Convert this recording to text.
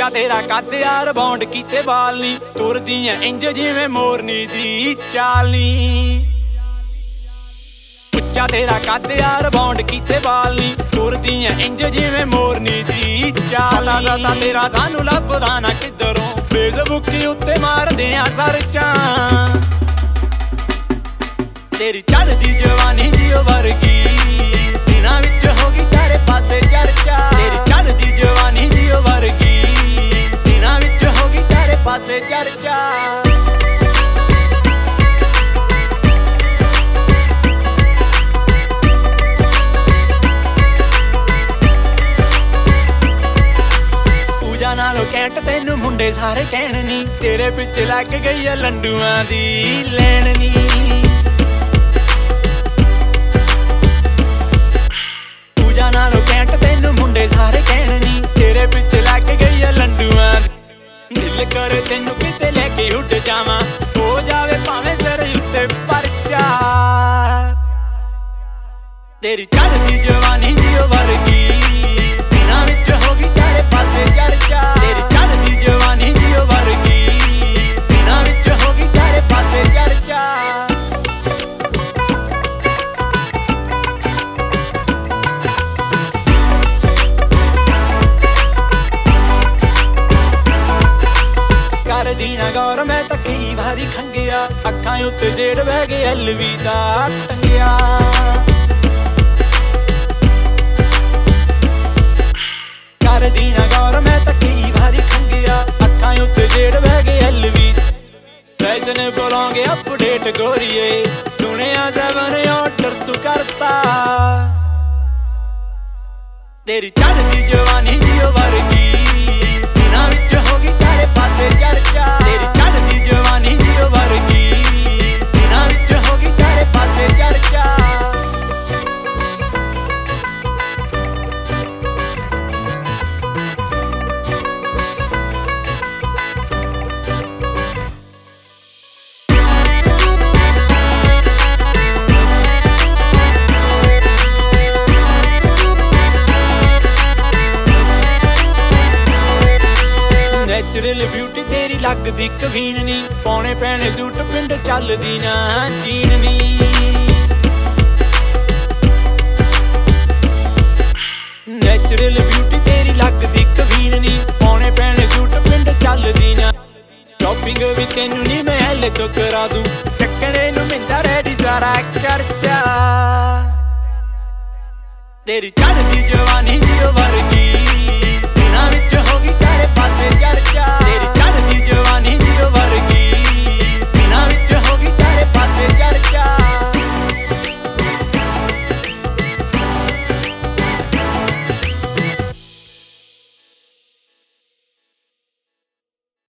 ਉੱਚਾ ਤੇਰਾ ਕੱਦ ਯਾਰ ਬੌਂਡ ਕੀਤੇ ਵਾਲ ਨੀ, ਤੁਰਦੀ ਐ ਇੰਜ ਜਿਵੇਂ ਮੋਰਨੀ ਦੀ ਚਾਲ ਨੀ। ਉੱਚਾ ਤੇਰਾ ਕੱਦ ਯਾਰ ਬੌਂਡ ਕੀਤੇ ਵਾਲ ਨੀ, ਤੁਰਦੀ ਐ ਇੰਜ ਜਿਵੇਂ ਮੋਰਨੀ ਦੀ ਚਾਲ ਨੀ। ਤਾਂ ਤੇਰਾ ਸਾਨੂੰ ਲੱਭਦਾ ਨਾ ਕਿੱਧਰੋਂ, ਫੇਸਬੁੱਕ ਉੱਤੇ ਮਾਰਦੇ ਆ ਸਰਚਾਂ। ਤੇਰੀ ਚੜ੍ਹਦੀ ਜਵਾਨੀ ਜੀਓ ਵਰਗੀ, ਦਿਨਾਂ ਵਿੱਚ ਹੋ ਗਈ ਚਾਰੇ ਪਾਸੇ ਚਰਚਾ। ਤੇਰੀ ਚੜ੍ਹਦੀ ਜਵਾਨੀ ਜੀਓ ਵਰਗੀ, ਦਿਨਾਂ ਵਿੱਚ ਹੋ ਗਈ ਚਾਰੇ ਪਾਸੇ ਚਰਚਾ। ਪੂਜਾ ਨਾਲੋਂ ਕੈਂਟ ਤੈਨੂੰ ਮੁੰਡੇ ਸਾਰੇ ਕਹਿਣ ਨੀ, ਤੇਰੇ ਪਿੱਛੇ ਲੱਗ ਗਈ ਆ ਲੰਡੂਆਂ ਦੀ ਲੈਣ ਨੀ। ਪੂਜਾ ਨਾਲੋਂ ਕੈਂਟ ਤੈਨੂੰ ਮੁੰਡੇ ਸਾਰੇ ਕਹਿਣ ਨੀ, ਤੇਰੇ ਪਿੱਛੇ ਲੱਗ ਗਈ ਆ ਲੰਡੂਆਂ ਦੀ। ਦਿਲ ਕਰੇ ਤੈਨੂੰ ਕਿਤੇ ਲੈ ਕੇ ਉੱਡ ਜਾਵਾਂ, ਹੋ ਜਾਵੇ ਭਾਵੇਂ ਸਿਰ ਉੱਤੇ ਪਰਚਾ। ਤੇਰੀ ਚੜ੍ਹਦੀ ਜਵਾਨੀ ਜੀਓ ਵਰਗੀ, ਦਿਨਾਂ ਵਿੱਚ ਹੋ ਗਈ ਚਾਰੇ ਪਾਸੇ ਚਰਚਾ। ਤੇਰੀ ਚੜ੍ਹਦੀ ਜਵਾਨੀ ਜੀਓ ਵਰਗੀ, ਦਿਨਾਂ ਵਿੱਚ ਹੋ ਗਈ ਚਾਰੇ ਪਾਸੇ ਚਰਚਾ। ਕਰਦੀ ਨਾ ਗੌਰ ਮੈਂ ਤਾਂ ਕਈ ਵਾਰੀ ਖੰਗਿਆ, ਅੱਖਾਂ ਉੱਤੇ ਜੇੜ ਬਹਿ ਕੇ ਅਲਵਿਦਾ ਟੰਗਿਆ। ਕਰਦੀ ਨਾ ਗੌਰ ਮੈਂ ਤਾਂ ਕਈ ਵਾਰੀ ਖੰਗਿਆ, ਅੱਖਾਂ ਉੱਤੇ ਜੇੜ ਬਹਿ ਕੇ ਅਲਵਿਦਾ। ਫੈਸ਼ਨ ਬੋਲਾਂਗੇ ਅਪਡੇਟ ਗੋਰੀਏ, ਸੁਣਿਆ 7 ਆਰਡਰ ਤੂੰ ਕਰਤਾ। ਤੇਰੀ ਚੜ੍ਹਦੀ ਜਵਾਨੀ ਜੀਓ ਵਰਗੀ, ਦਿਨਾਂ ਵਿੱਚ ਹੋ ਗਈ ਚਾਰੇ ਪਾਸੇ ਚਰਚਾ। ਤੇਰੀ ਚੜ੍ਹਦੀ ਜਵਾਨੀ ਜੀਓ ਵਰਗੀ, ਦਿਨਾਂ ਵਿੱਚ ਹੋ ਗਈ ਚਾਰੇ ਪਾਸੇ ਚਰਚਾ। ਨੈਚੁਰਲ ਬਿਊਟੀ ਤੇਰੀ ਲੱਗਦੀ ਕਵੀਨ ਨੀ, ਪਾਉਣੇ ਪੈਣੇ ਸੂਟ ਪਿੰਡ ਚੱਲਦੀ ਨਾ ਜੀਨ ਨੀ। ਨੈਚੁਰਲ ਬਿਊਟੀ ਤੇਰੀ ਲੱਗਦੀ ਕਵੀਨ ਨੀ, ਪਾਉਣੇ ਪੈਣੇ ਸੂਟ ਪਿੰਡ ਚੱਲਦੀ ਨਾ। ਸ਼ੋਪਿੰਗ ਵੀ ਤੈਨੂੰ ਨੀ ਮੈਂ ਹਲੇ ਤੋਂ ਕਰਾ ਦੂੰ, ਚੱਕਣੇ ਨੂੰ ਮਿੰਦਾ ਰੈਡੀ ਸਾਰਾ ਚਰਚਾ। ਤੇਰੀ ਚੜ੍ਹਦੀ ਜਵਾਨੀ ਜੀਓ ਵਰਗੀ,